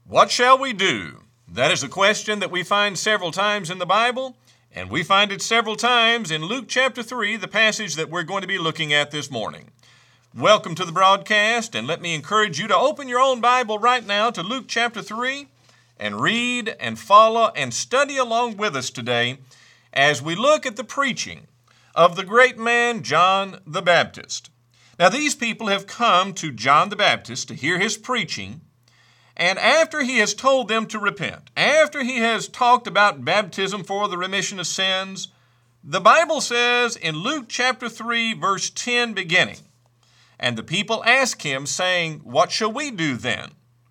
What shall we do? That is a question that we find several times in the Bible, and we find it several times in Luke chapter 3, the passage that we're going to be looking at this morning. Welcome to the broadcast, and let me encourage you to open your own Bible right now to Luke chapter 3 and read and follow and study along with us today as we look at the preaching of the great man John the Baptist. Now, these people have come to John the Baptist to hear his preaching, and after he has told them to repent, after he has talked about baptism for the remission of sins, the Bible says in Luke chapter 3, verse 10 beginning, "And the people asked him, saying, What shall we do then?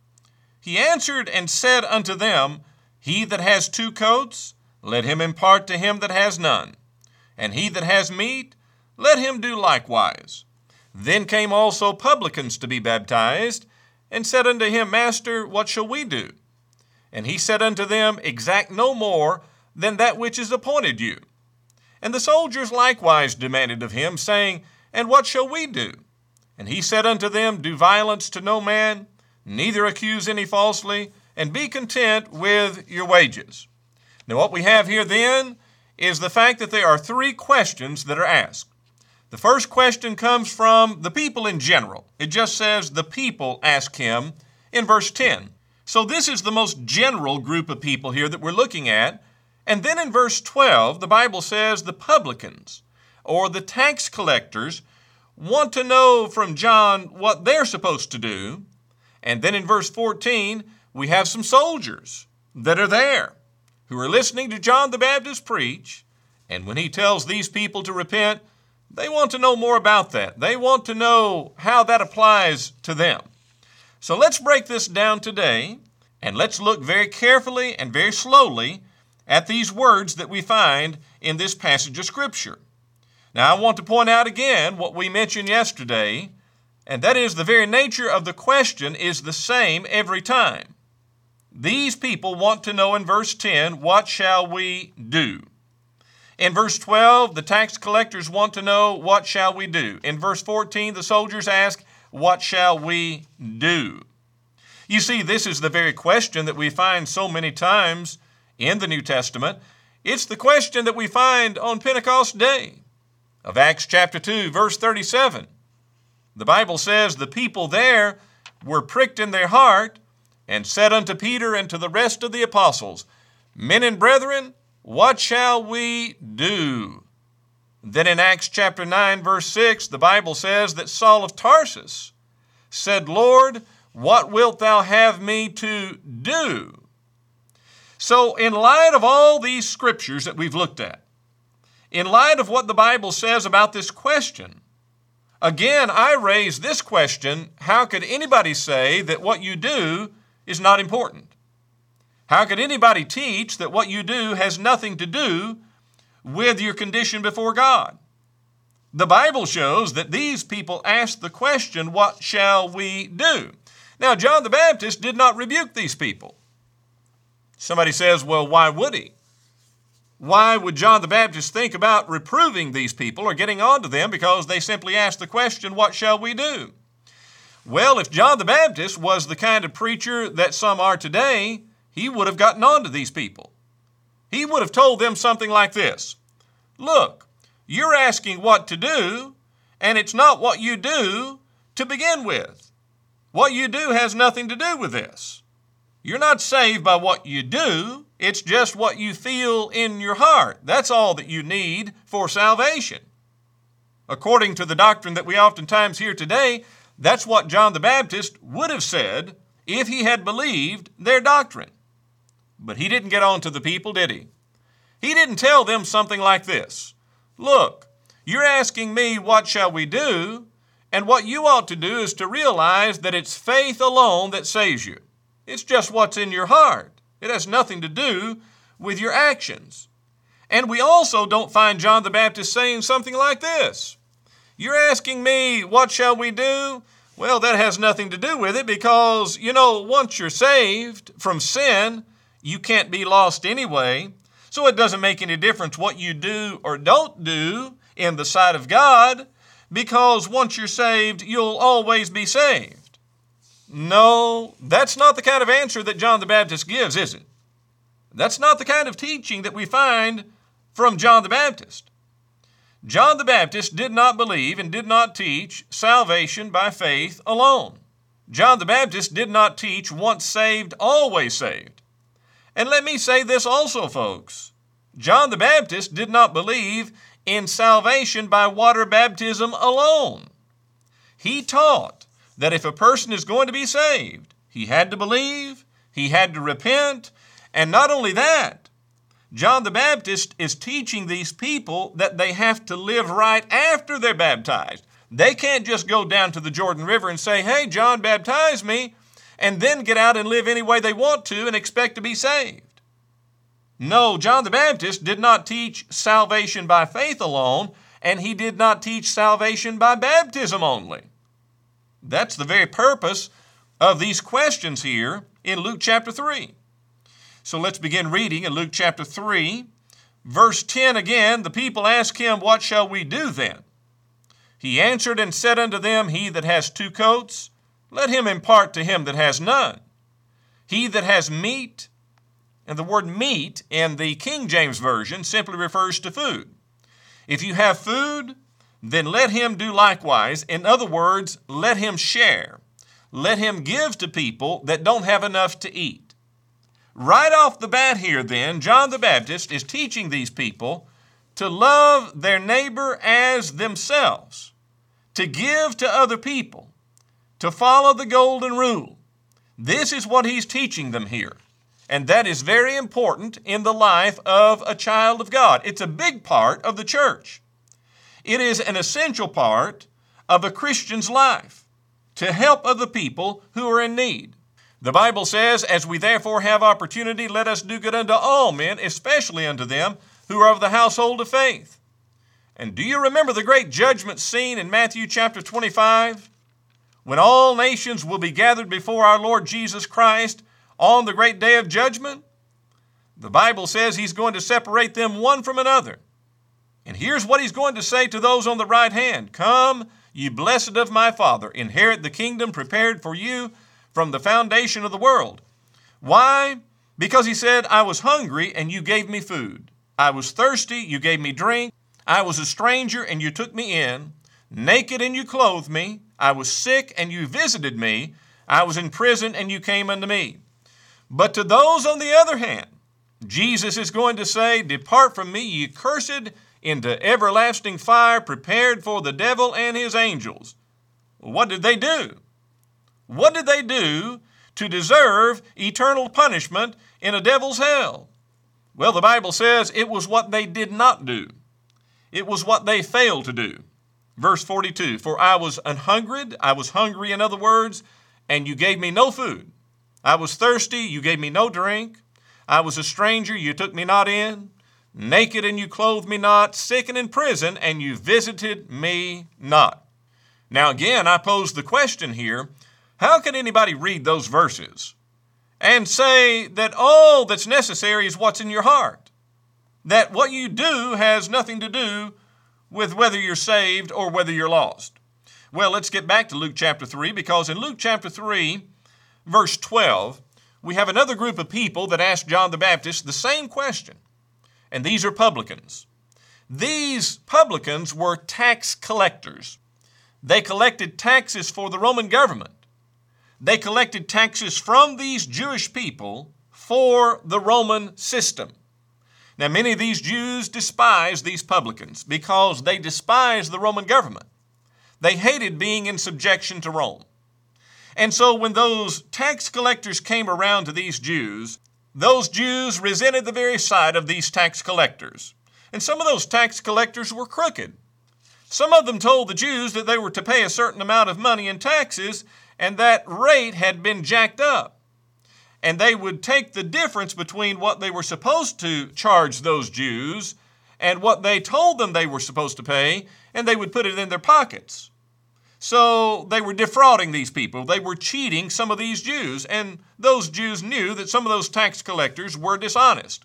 He answered and said unto them, He that has 2 coats, let him impart to him that has none. And he that has meat, let him do likewise. Then came also publicans to be baptized, and said unto him, Master, what shall we do? And he said unto them, Exact no more than that which is appointed you. And the soldiers likewise demanded of him, saying, And what shall we do? And he said unto them, Do violence to no man, neither accuse any falsely, and be content with your wages." Now what we have here then is the fact that there are 3 questions that are asked. The first question comes from the people in general. It just says the people ask him in verse 10. So this is the most general group of people here that we're looking at. And then in verse 12, the Bible says the publicans, or the tax collectors, want to know from John what they're supposed to do. And then in verse 14, we have some soldiers that are there who are listening to John the Baptist preach. And when he tells these people to repent, they want to know more about that. They want to know how that applies to them. So let's break this down today, and let's look very carefully and very slowly at these words that we find in this passage of Scripture. Now, I want to point out again what we mentioned yesterday, and that is the very nature of the question is the same every time. These people want to know in verse 10, what shall we do? In verse 12, the tax collectors want to know, what shall we do? In verse 14, the soldiers ask, what shall we do? You see, this is the very question that we find so many times in the New Testament. It's the question that we find on Pentecost Day of Acts chapter 2, verse 37. The Bible says the people there were pricked in their heart and said unto Peter and to the rest of the apostles, Men and brethren, what shall we do? Then in Acts chapter 9, verse 6, the Bible says that Saul of Tarsus said, Lord, what wilt thou have me to do? So in light of all these scriptures that we've looked at, in light of what the Bible says about this question, again, I raise this question, how could anybody say that what you do is not important? How could anybody teach that what you do has nothing to do with your condition before God? The Bible shows that these people asked the question, what shall we do? Now, John the Baptist did not rebuke these people. Somebody says, well, why would he? Why would John the Baptist think about reproving these people or getting on to them because they simply asked the question, what shall we do? Well, if John the Baptist was the kind of preacher that some are today, he would have gotten on to these people. He would have told them something like this. Look, you're asking what to do, and it's not what you do to begin with. What you do has nothing to do with this. You're not saved by what you do. It's just what you feel in your heart. That's all that you need for salvation. According to the doctrine that we oftentimes hear today, that's what John the Baptist would have said if he had believed their doctrine. But he didn't get on to the people, did he? He didn't tell them something like this. Look, you're asking me what shall we do, and what you ought to do is to realize that it's faith alone that saves you. It's just what's in your heart. It has nothing to do with your actions. And we also don't find John the Baptist saying something like this. You're asking me, what shall we do? Well, that has nothing to do with it because, once you're saved from sin, you can't be lost anyway. So it doesn't make any difference what you do or don't do in the sight of God because once you're saved, you'll always be saved. No, that's not the kind of answer that John the Baptist gives, is it? That's not the kind of teaching that we find from John the Baptist. John the Baptist did not believe and did not teach salvation by faith alone. John the Baptist did not teach once saved, always saved. And let me say this also, folks. John the Baptist did not believe in salvation by water baptism alone. He taught that if a person is going to be saved, he had to believe, he had to repent, and not only that, John the Baptist is teaching these people that they have to live right after they're baptized. They can't just go down to the Jordan River and say, "Hey, John, baptize me," and then get out and live any way they want to and expect to be saved. No, John the Baptist did not teach salvation by faith alone, and he did not teach salvation by baptism only. That's the very purpose of these questions here in Luke chapter 3. So let's begin reading in Luke chapter 3. Verse 10 again, the people ask him, "What shall we do then?" He answered and said unto them, "He that has 2 coats, let him impart to him that has none. He that has meat," and the word meat in the King James Version simply refers to food. If you have food, then let him do likewise. In other words, let him share. Let him give to people that don't have enough to eat. Right off the bat here then, John the Baptist is teaching these people to love their neighbor as themselves, to give to other people, to follow the golden rule. This is what he's teaching them here. And that is very important in the life of a child of God. It's a big part of the church. It is an essential part of a Christian's life to help other people who are in need. The Bible says, "As we therefore have opportunity, let us do good unto all men, especially unto them who are of the household of faith." And do you remember the great judgment scene in Matthew chapter 25? When all nations will be gathered before our Lord Jesus Christ on the great day of judgment? The Bible says he's going to separate them one from another. And here's what he's going to say to those on the right hand: "Come, ye blessed of my Father, inherit the kingdom prepared for you from the foundation of the world." Why? Because he said, "I was hungry and you gave me food. I was thirsty, you gave me drink. I was a stranger and you took me in. Naked and you clothed me. I was sick and you visited me. I was in prison and you came unto me." But to those on the other hand, Jesus is going to say, "Depart from me, ye cursed, into everlasting fire prepared for the devil and his angels." What did they do? What did they do to deserve eternal punishment in a devil's hell? Well, the Bible says it was what they did not do. It was what they failed to do. Verse 42, "For I was an hungered," I was hungry in other words, "and you gave me no food. I was thirsty, you gave me no drink. I was a stranger, you took me not in. Naked and you clothed me not. Sick and in prison, and you visited me not." Now again, I pose the question here, how can anybody read those verses and say that all that's necessary is what's in your heart? That what you do has nothing to do with whether you're saved or whether you're lost? Well, let's get back to Luke chapter 3, because in Luke chapter 3, verse 12, we have another group of people that asked John the Baptist the same question. And these are publicans. These publicans were tax collectors. They collected taxes for the Roman government. They collected taxes from these Jewish people for the Roman system. Now, many of these Jews despised these publicans because they despised the Roman government. They hated being in subjection to Rome. And so when those tax collectors came around to these Jews resented the very sight of these tax collectors. And some of those tax collectors were crooked. Some of them told the Jews that they were to pay a certain amount of money in taxes, and that rate had been jacked up. And they would take the difference between what they were supposed to charge those Jews and what they told them they were supposed to pay, and they would put it in their pockets. So they were defrauding these people. They were cheating some of these Jews, and those Jews knew that some of those tax collectors were dishonest.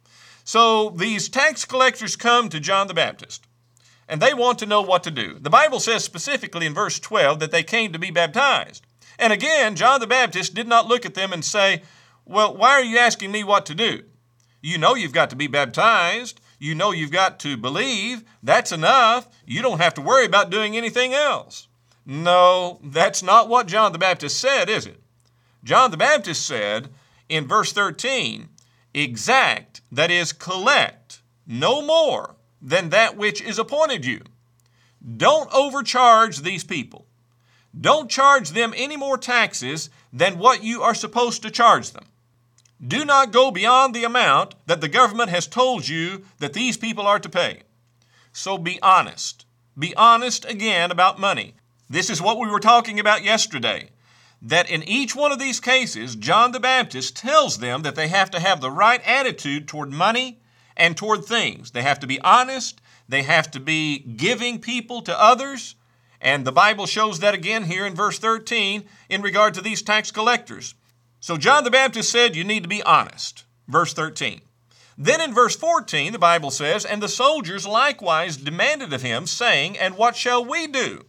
So these tax collectors come to John the Baptist, and they want to know what to do. The Bible says specifically in verse 12 that they came to be baptized. And again, John the Baptist did not look at them and say, well, why are you asking me what to do? You know you've got to be baptized. You know you've got to believe. That's enough. You don't have to worry about doing anything else. No, that's not what John the Baptist said, is it? John the Baptist said in verse 13, exact, that is, collect, no more than that which is appointed you. Don't overcharge these people. Don't charge them any more taxes than what you are supposed to charge them. Do not go beyond the amount that the government has told you that these people are to pay. So be honest. Be honest again about money. This is what we were talking about yesterday, that in each one of these cases, John the Baptist tells them that they have to have the right attitude toward money and toward things. They have to be honest. They have to be giving people to others. And the Bible shows that again here in verse 13 in regard to these tax collectors. So John the Baptist said you need to be honest, verse 13. Then in verse 14, the Bible says, and the soldiers likewise demanded of him, saying, and what shall we do?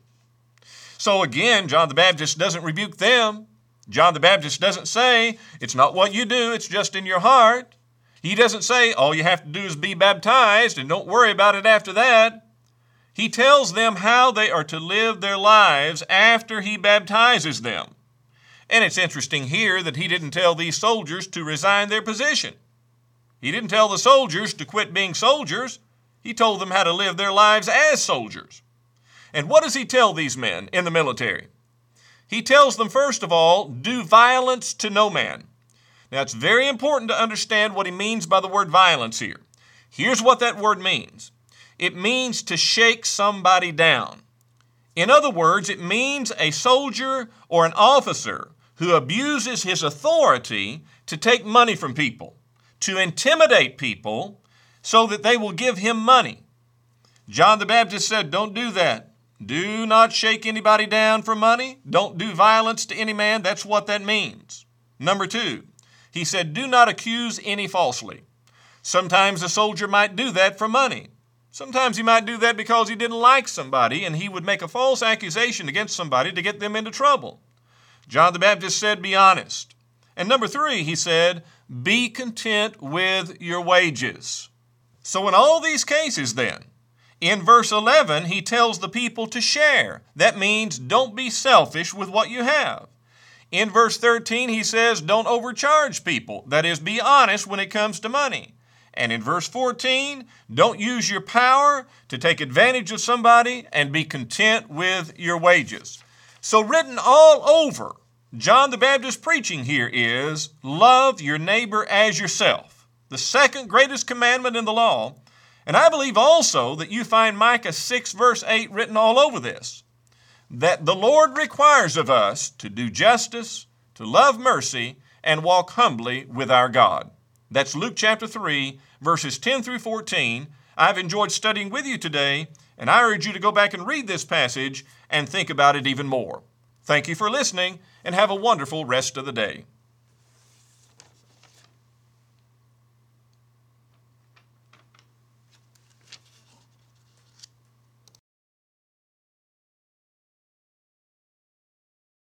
So again, John the Baptist doesn't rebuke them. John the Baptist doesn't say, it's not what you do, it's just in your heart. He doesn't say, all you have to do is be baptized and don't worry about it after that. He tells them how they are to live their lives after he baptizes them. And it's interesting here that he didn't tell these soldiers to resign their position. He didn't tell the soldiers to quit being soldiers. He told them how to live their lives as soldiers. And what does he tell these men in the military? He tells them, first of all, do violence to no man. Now, it's very important to understand what he means by the word violence here. Here's what that word means. It means to shake somebody down. In other words, it means a soldier or an officer who abuses his authority to take money from people, to intimidate people so that they will give him money. John the Baptist said, don't do that. Do not shake anybody down for money. Don't do violence to any man. That's what that means. Number 2, he said, do not accuse any falsely. Sometimes a soldier might do that for money. Sometimes he might do that because he didn't like somebody and he would make a false accusation against somebody to get them into trouble. John the Baptist said, be honest. And number 3, he said, be content with your wages. So in all these cases then, in verse 11, he tells the people to share. That means don't be selfish with what you have. In verse 13, he says don't overcharge people. That is, be honest when it comes to money. And in verse 14, don't use your power to take advantage of somebody and be content with your wages. So written all over John the Baptist's preaching here is love your neighbor as yourself, the second greatest commandment in the law. And I believe also that you find Micah 6 verse 8 written all over this, that the Lord requires of us to do justice, to love mercy, and walk humbly with our God. That's Luke chapter 3, verses 10 through 14. I've enjoyed studying with you today, and I urge you to go back and read this passage and think about it even more. Thank you for listening, and have a wonderful rest of the day.